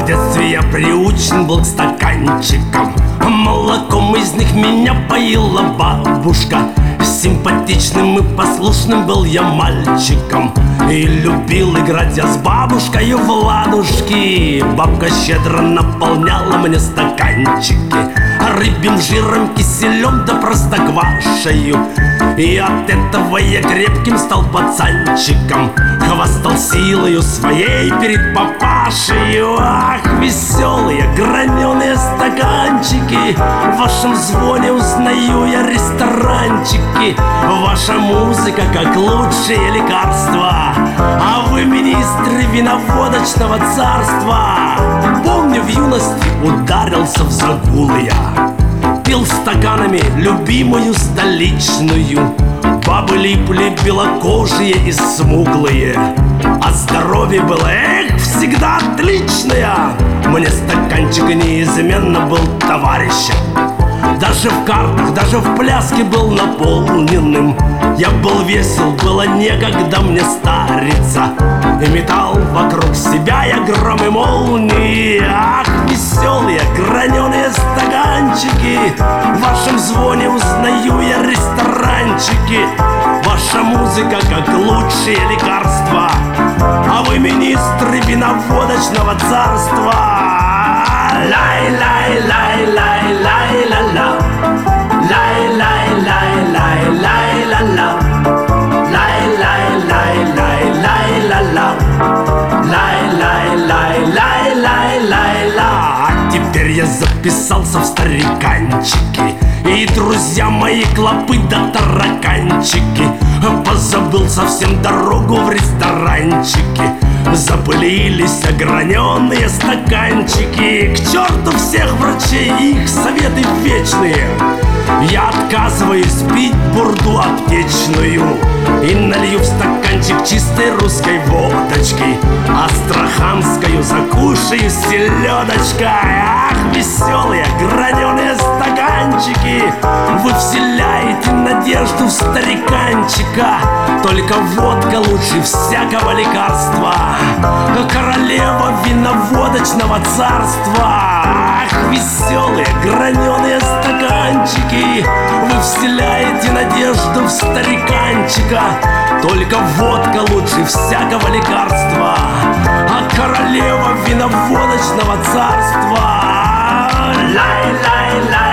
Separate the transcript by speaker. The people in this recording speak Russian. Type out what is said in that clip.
Speaker 1: детстве я приучен был к стаканчикам. Молоком из них меня поила бабушка. Симпатичным и послушным был я мальчиком, и любил играть я с бабушкой в ладушки. Бабка щедро наполняла мне стаканчики рыбьим жиром, киселем да простоквашею. И от этого я крепким стал пацанчиком, хвастал силою своей перед папашею. Ах, веселые граненые стаканчики, в вашем звоне узнаю я ресторанчики. Ваша музыка как лучшее лекарство, а вы министры виноводочного царства. Помню, в юности ударился в загулы я, пил стаканами любимую столичную. Бабы липли белокожие и смуглые, а здоровье было, эх, всегда отличное. Мне стаканчик неизменно был товарищем, даже в картах, даже в пляске был наполненным. Я был весел, было некогда мне стариться, и метал вокруг себя я гром и молнии. Ах, веселые граненые стаканчики, в вашем звоне узнаю я ресторанчики. Ваша музыка как лучшее лекарство, а вы министры виноводочного царства. Лай-лай-лай-лай-лай-ла-ла, лай-лай-лай-лай-лай-ла-ла, лай-лай-лай-лай-лай-ла-ла, лай-лай-лай-лай-лай-ла. А теперь я записался в стариканчики, и друзья мои клопы да тараканчики. Позабыл совсем дорогу в ресторанчики, запылились ограненные стаканчики. К черту всех врачей и их советы вечные, я отказываюсь пить бурду аптечную и налью в стаканчик чистой русской водочки, астраханскую закушаю селедочкой. Ах, веселые граненые стаканчики, вы вселяете надежду в стариканчика. Только водка лучше всякого лекарства, королева виноводочного царства. Ах, веселые граненые стаканчики, вы вселяете надежду в стариканчика. Только водка лучше всякого лекарства, а королева виноводочного царства. Лай-лай-лай.